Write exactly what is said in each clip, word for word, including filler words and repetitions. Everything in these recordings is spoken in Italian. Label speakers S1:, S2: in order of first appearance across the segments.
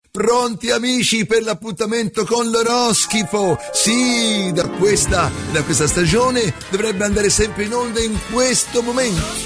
S1: Pronti amici per l'appuntamento con l'oroscopo? Sì, da questa, da questa stagione dovrebbe andare sempre in onda in questo momento.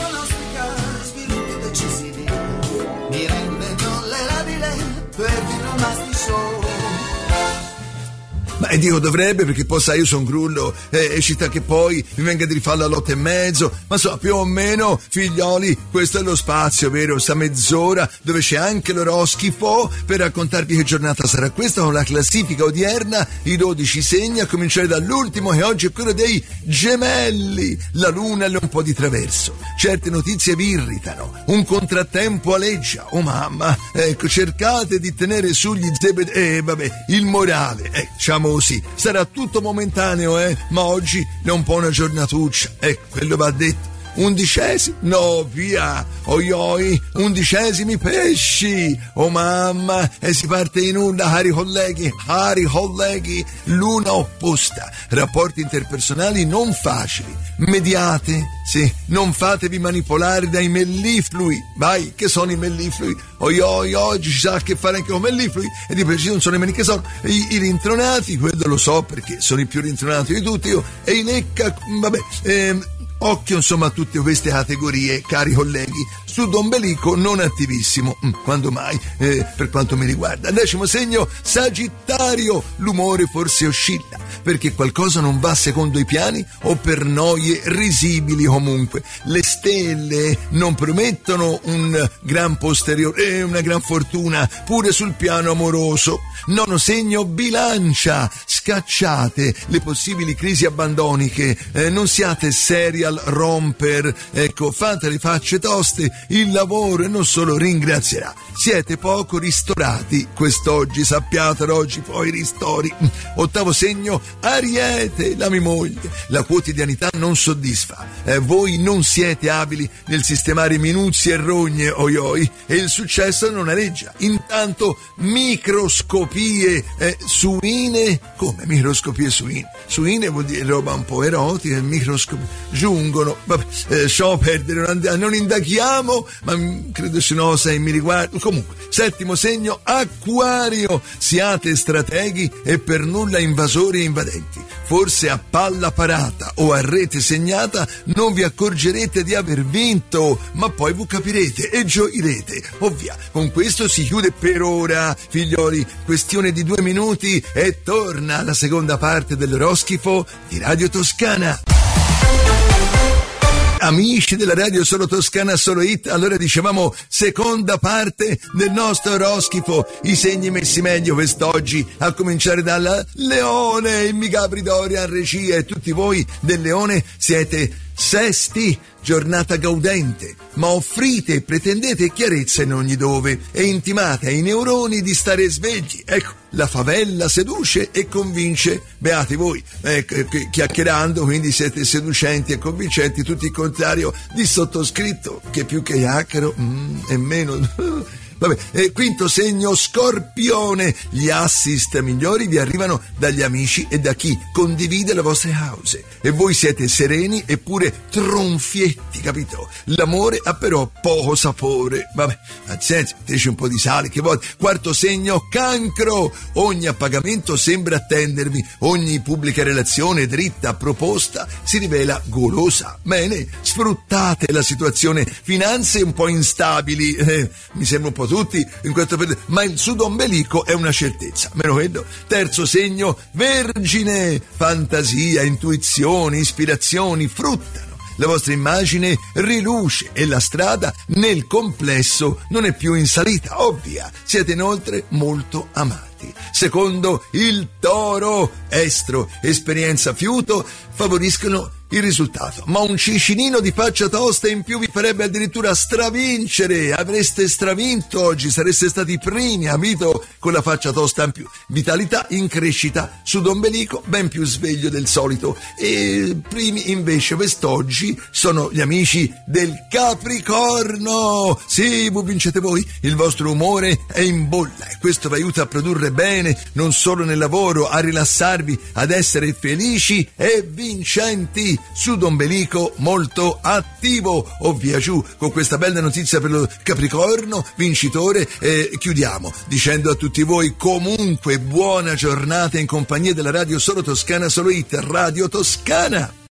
S1: Ma dico dovrebbe, perché poi sai, io sono grullo, e eh, città che poi mi venga di rifare alle otto e mezzo, ma so, più o meno, figlioli, questo è lo spazio, vero? Sta mezz'ora dove c'è anche l'oroscopo per raccontarvi che giornata sarà questa con la classifica odierna, i dodici segni, a cominciare dall'ultimo, che oggi è quello dei Gemelli. La luna è un po' di traverso, certe notizie vi irritano, un contrattempo aleggia, oh mamma, ecco, cercate di tenere sugli zebed, eh vabbè, il morale, eh, diciamo così, sarà tutto momentaneo, eh, ma oggi è un po' una giornatuccia, ecco, quello va detto. Undicesimi? No, via! Oioi, undicesimi pesci! Oh mamma! E si parte in onda, cari colleghi, cari colleghi, luna opposta, rapporti interpersonali non facili, mediate, sì, non fatevi manipolare dai melliflui, vai, che sono i melliflui? Oioi, oggi ci sa a che fare anche con melliflui, e di preciso non sono nemmeno che sono, I, i rintronati, quello lo so perché sono i più rintronati di tutti io, e i necca, vabbè, ehm, occhio insomma a tutte queste categorie, cari colleghi. Sudombelico non attivissimo, mm, quando mai, eh, per quanto mi riguarda. Decimo segno, Sagittario, l'umore forse oscilla, perché qualcosa non va secondo i piani o per noie risibili comunque. Le stelle non promettono un gran posteriore, eh, una gran fortuna, pure sul piano amoroso. Nono segno, Bilancia, scacciate le possibili crisi abbandoniche, eh, non siate serial romper, ecco, fate le facce toste, il lavoro e non solo ringrazierà. Siete poco ristorati quest'oggi, sappiatelo, oggi poi ristori. Ottavo segno, Ariete, la mia moglie, la quotidianità non soddisfa, eh, voi non siete abili nel sistemare minuzie e rogne, oioi, e il successo non aleggia. Intanto microscopie eh, suine, come microscopie suine? Suine vuol dire roba un po' erotica, microscopie giungono, vabbè, eh, lasciamo perdere, non, and- non indaghiamo, ma mh, credo se no se mi riguarda. Comunque, settimo segno, Acquario, siate strateghi e per nulla invasori e invadenti. Forse a palla parata o a rete segnata non vi accorgerete di aver vinto, ma poi vi capirete e gioirete. Ovvia, con questo si chiude per ora, figlioli, questione di due minuti e torna la seconda parte dell'oroscopo di Radio Toscana. Amici della radio Solo Toscana, Solo Hit, allora dicevamo seconda parte del nostro oroscopo, i segni messi meglio quest'oggi, a cominciare dal Leone, il Migabri Doria, regia, e tutti voi del Leone siete sesti, giornata gaudente, ma offrite e pretendete chiarezza in ogni dove e intimate ai neuroni di stare svegli. Ecco, la favella seduce e convince, beati voi, ecco, chiacchierando, quindi siete seducenti e convincenti, tutti il contrario di sottoscritto, che più che hackero mm, è meno... Vabbè, eh, quinto segno, Scorpione, gli assist migliori vi arrivano dagli amici e da chi condivide le vostre cause, e voi siete sereni eppure tronfietti, capito? L'amore ha però poco sapore, vabbè, pazienza, metteci un po' di sale che vuoi. Quarto segno, Cancro, ogni appagamento sembra attendervi, ogni pubblica relazione dritta a proposta si rivela golosa. Bene, sfruttate la situazione, finanze un po' instabili, eh, mi sembra un po' tutti in questo periodo, ma il sudombelico è una certezza, meno quello. Terzo segno, Vergine, fantasia, intuizioni, ispirazioni fruttano, la vostra immagine riluce e la strada nel complesso non è più in salita, ovvia, siete inoltre molto amati. Secondo il Toro, estro, esperienza, fiuto favoriscono il risultato, ma un cicinino di faccia tosta in più vi farebbe addirittura stravincere, avreste stravinto oggi, sareste stati primi, capito? Con la faccia tosta in più, vitalità in crescita, sudombelico ben più sveglio del solito, e primi invece quest'oggi sono gli amici del Capricorno. Sì, voi vincete voi, il vostro umore è in bolla, questo vi aiuta a produrre bene, non solo nel lavoro, a rilassarvi, ad essere felici e vincenti. Sudo ombelico molto attivo. O via giù con questa bella notizia per lo Capricorno vincitore. E chiudiamo dicendo a tutti voi comunque buona giornata in compagnia della radio Solo Toscana, Solo Hit, Radio Toscana.